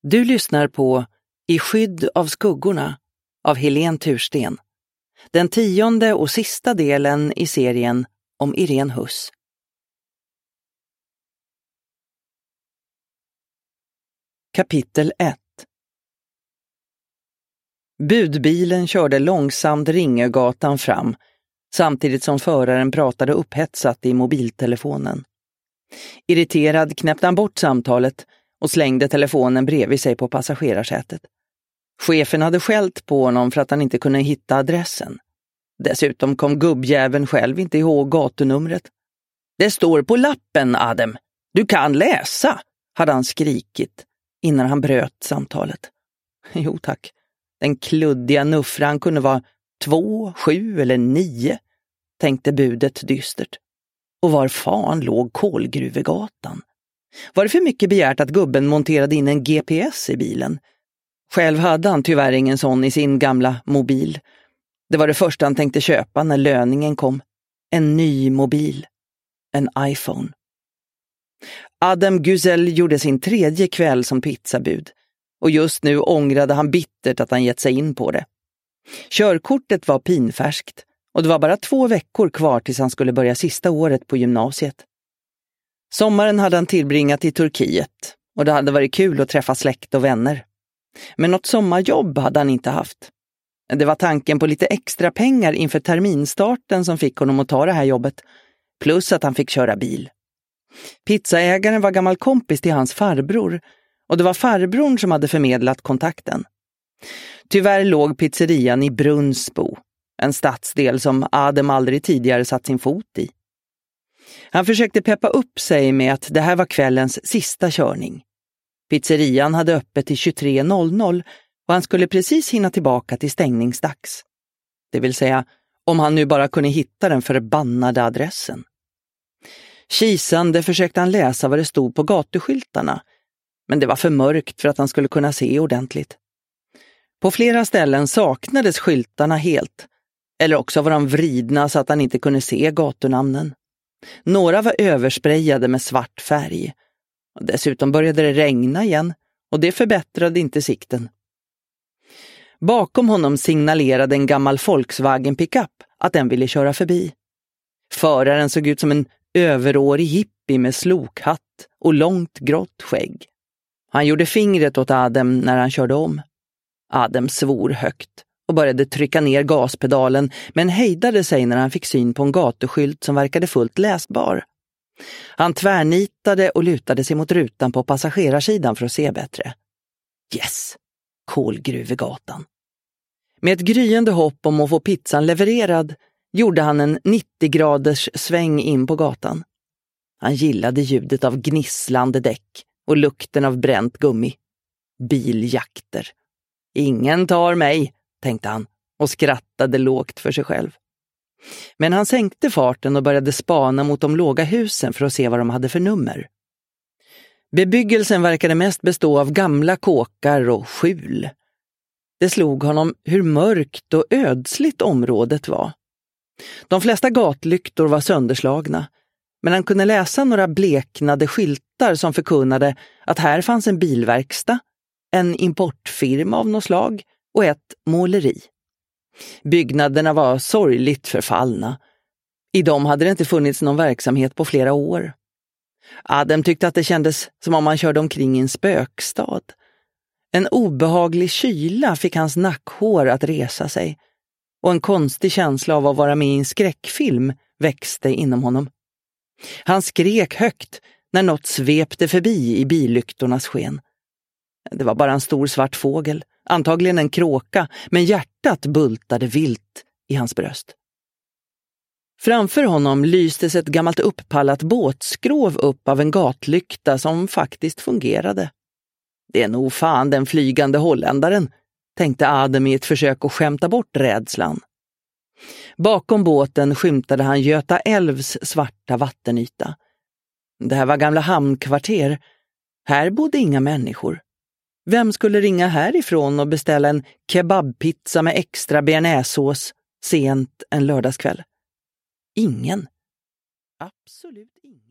Du lyssnar på I skydd av skuggorna av Helene Tursten. Den 10:e och sista delen i serien om Irene Huss. Kapitel 1. Budbilen körde långsamt Ringögatan fram, samtidigt som föraren pratade upphetsat i mobiltelefonen. Irriterad knäppte han bort samtalet och slängde telefonen bredvid sig på passagerarsätet. Chefen hade skällt på honom för att han inte kunde hitta adressen. Dessutom kom gubbjäveln själv inte ihåg gatunumret. "Det står på lappen, Adam. Du kan läsa", hade han skrikit innan han bröt samtalet. "Jo tack. Den kluddiga nuffran kunde vara 2, 7 eller 9, tänkte budet dystert. Och var fan låg Kolgruvegatan? Var det för mycket begärt att gubben monterade in en GPS i bilen? Själv hade han tyvärr ingen sån i sin gamla mobil. Det var det första han tänkte köpa när löningen kom. En ny mobil. En iPhone. Adam Güzel gjorde sin 3:e kväll som pizzabud. Och just nu ångrade han bittert att han gett sig in på det. Körkortet var pinfärskt och det var bara 2 veckor kvar tills han skulle börja sista året på gymnasiet. Sommaren hade han tillbringat i Turkiet och det hade varit kul att träffa släkt och vänner. Men något sommarjobb hade han inte haft. Det var tanken på lite extra pengar inför terminstarten som fick honom att ta det här jobbet, plus att han fick köra bil. Pizzaägaren var gammal kompis till hans farbror och det var farbrorn som hade förmedlat kontakten. Tyvärr låg pizzerian i Brunnsbo, en stadsdel som Adam aldrig tidigare satt sin fot i. Han försökte peppa upp sig med att det här var kvällens sista körning. Pizzerian hade öppet till 23:00 och han skulle precis hinna tillbaka till stängningsdags. Det vill säga, om han nu bara kunde hitta den förbannade adressen. Kisande försökte han läsa vad det stod på gatuskyltarna, men det var för mörkt för att han skulle kunna se ordentligt. På flera ställen saknades skyltarna helt, eller också var de vridna så att han inte kunde se gatunamnen. Några var översprayade med svart färg. Och dessutom började det regna igen och det förbättrade inte sikten. Bakom honom signalerade en gammal Volkswagen pickup att den ville köra förbi. Föraren såg ut som en överårig hippie med slokhatt och långt grått skägg. Han gjorde fingret åt Adam när han körde om. Adam svor högt och började trycka ner gaspedalen men hejdade sig när han fick syn på en gatuskylt som verkade fullt läsbar. Han tvärnitade och lutade sig mot rutan på passagerarsidan för att se bättre. Yes! Kolgruvegatan. Med ett gryende hopp om att få pizzan levererad gjorde han en 90-graders sväng in på gatan. Han gillade ljudet av gnisslande däck och lukten av bränt gummi. Biljakter. Ingen tar mig, tänkte han och skrattade lågt för sig själv. Men han sänkte farten och började spana mot de låga husen för att se vad de hade för nummer. Bebyggelsen verkade mest bestå av gamla kåkar och skjul. Det slog honom hur mörkt och ödsligt området var. De flesta gatlyktor var sönderslagna, men han kunde läsa några bleknade skyltar som förkunnade att här fanns en bilverkstad, en importfirma av något slag och ett måleri. Byggnaderna var sorgligt förfallna. I dem hade det inte funnits någon verksamhet på flera år. Adam tyckte att det kändes som om han körde omkring i en spökstad. En obehaglig kyla fick hans nackhår att resa sig och en konstig känsla av att vara med i en skräckfilm växte inom honom. Han skrek högt när något svepte förbi i billyktornas sken. Det var bara en stor svart fågel, antagligen en kråka, men hjärtat bultade vilt i hans bröst. Framför honom lystes ett gammalt upppallat båtskrov upp av en gatlykta som faktiskt fungerade. Det är nog fan den flygande holländaren, tänkte Adam i ett försök att skämta bort rädslan. Bakom båten skymtade han Göta älvs svarta vattenyta. Det här var gamla hamnkvarter. Här bodde inga människor. Vem skulle ringa härifrån och beställa en kebabpizza med extra bearnaisesås sent en lördagskväll? Ingen. Absolut ingen.